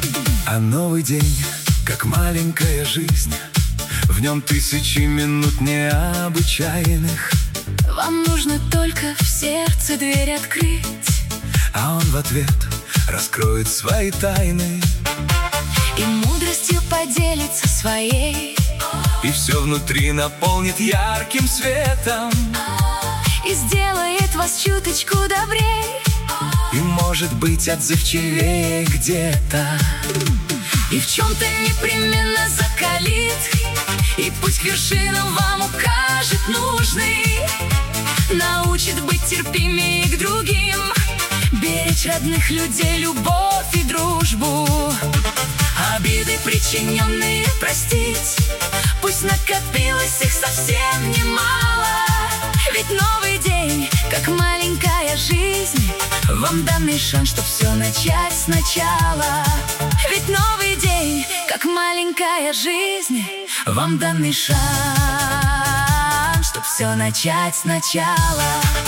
А новый день, как маленькая жизнь, в нем тысячи минут необычайных. Вам нужно только в сердце дверь открыть, а он в ответ раскроет свои тайны и мудростью поделится своей, и все внутри наполнит ярким светом, и сделает вас чуточку добрей, и, может быть, отзывчивее где-то, и в чем-то непременно закалит, и путь к вершинам вам укажет нужный, научит быть терпимее к другим, беречь родных людей, любовь и дружбу, обиды причиненные простить, пусть накопилось их совсем немало. Ведь новый день, как маленькая жизнь, вам данный шанс, чтоб все начать сначала. Ведь новый день, как маленькая жизнь, вам данный шанс, чтоб все начать сначала.